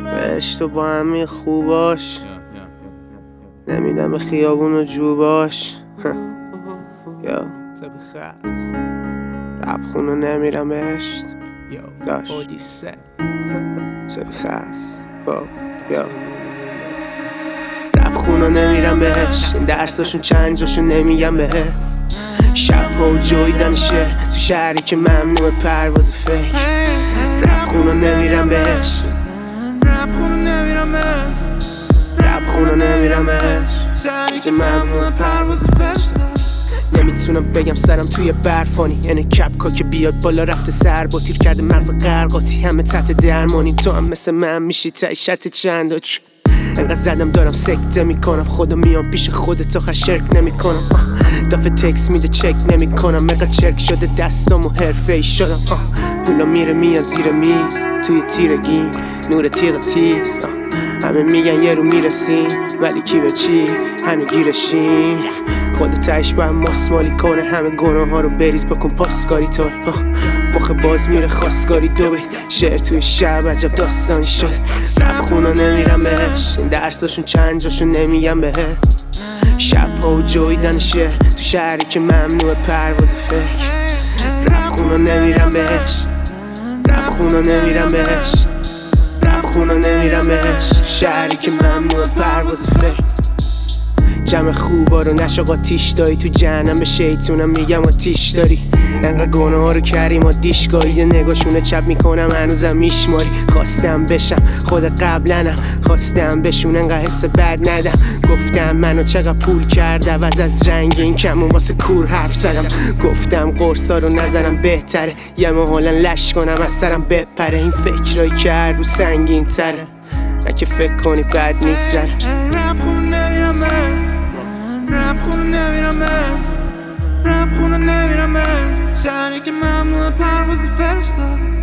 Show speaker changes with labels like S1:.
S1: بهش تو با همین خوباش نمیدم به خیابون و جوباش یا رب خونو نمیرم بهشت داشت سبخست یا رب خونو نمیرم بهشت این درساشون چند جاشون نمیگم بهت شب ها و جویدن شعر تو شهری که ممنوع پرواز فکر رب خونو نمیرم بهش رب خونو نمیرم بهش شهری که ممنوع پرواز فکر نمیتونم بگم سرم توی برفانی اینه کپکا که بیاد بالا رفته سر با تیر کرده مغز غرقاتی همه تحت درمانی تو هم مثل من میشی تای شرط چند انقدر زدم دارم سکته میکنم خدا میام پیش خودت آخر شرک نمیکنم دفعه تکس میده چک نمیکنم انقدر چرک شده دستامو حرفه‌ای شدم پولا میره میان زیر میز توی تیرگی نور تیغ تیز همه میگن یه رو میرسیم ولی کی به چی هنو گیرشیم خودت تهش باید ماسمالی کنه همه گناه ها رو بریز بکن پاسکاری تو مخ باز میره خواستگاری دو بید شعر توی شب عجب داستانی شد رب خونو نمیرم بهش این درساشون چند جاشون نمیگم بهت شب ها و جویدن شعر تو شهری که ممنوع پرواز فکر رب خونو نمیرم بهش رب خونو نمیرم بهش رب خونو نمیرم بهش تو شهری که ممنوع پرواز فکر جمع خوبا رو نشاق آتیش داری تو جهنم به شیطونم میگم آتیش داری انقدر گناه ها رو کریم دیشگاهی یه نگاهشونه چپ میکنم هنوزم میشماری خواستم بشم خود قبلنم خواستم بشون انقدر حس بد ندم گفتم منو چقدر پول کرده عوض از رنگ این کمون واسه کور حرف زدم گفتم قرصا رو نزنم بهتره یه محالا لش کنم از سرم بپره این فکرایی که هر رو سنگین تره نه که فکر کنی بد میگذره
S2: رب خونو نمیرم شهری که ممنوع پرواز فرشته